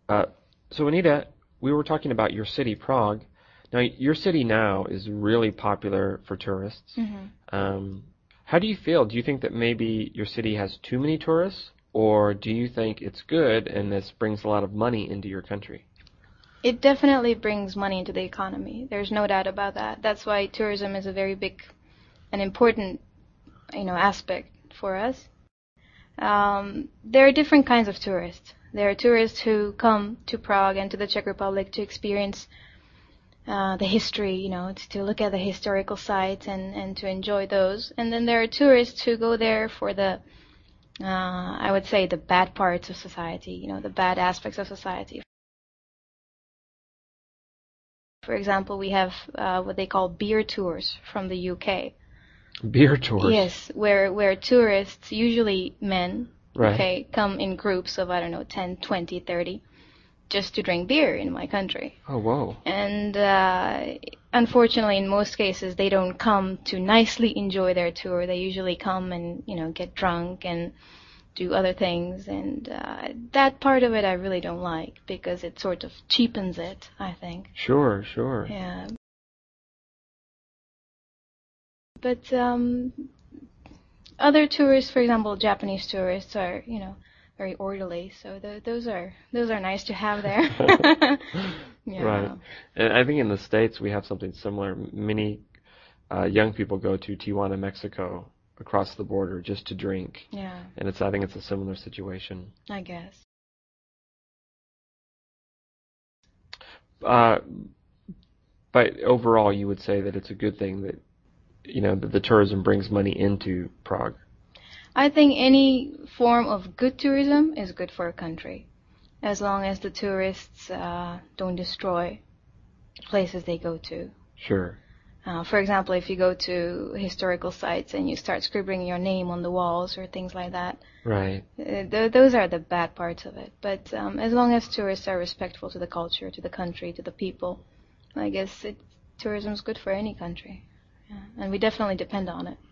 Uh, so, Anita, we were talking about your city, Prague. Now, your city now is really popular for tourists. Um, how do you feel? Do you think that maybe your city has too many tourists, or do you think it's good and this brings a lot of money into your country? It definitely brings money into the economy. There's no doubt about that. That's why tourism is a very big and important, aspect for us. There are different kinds of tourists. There are tourists who come to Prague and to the Czech Republic to experience the history, to look at the historical sites and to enjoy those. And then there are tourists who go there for I would say, the bad parts of society, the bad aspects of society. For example, we have what they call beer tours from the UK. Beer tours? Yes, where tourists, usually men, right. Okay, come in groups of, I don't know, 10, 20, 30, just to drink beer in my country. Oh, whoa. And unfortunately, in most cases, they don't come to nicely enjoy their tour. They usually come and, get drunk and do other things. And that part of it I really don't like because it sort of cheapens it, I think. Sure, sure. Yeah. But other tourists, for example, Japanese tourists are, very orderly. So those are nice to have there. Yeah. Right. And I think in the States we have something similar. Many young people go to Tijuana, Mexico, across the border just to drink. Yeah. And I think it's a similar situation. I guess. But overall, you would say that it's a good thing that that the tourism brings money into Prague. I think any form of good tourism is good for a country, as long as the tourists don't destroy places they go to. Sure. For example, if you go to historical sites and you start scribbling your name on the walls or things like that, right? Those are the bad parts of it. But as long as tourists are respectful to the culture, to the country, to the people, I guess tourism is good for any country. Yeah. And we definitely depend on it.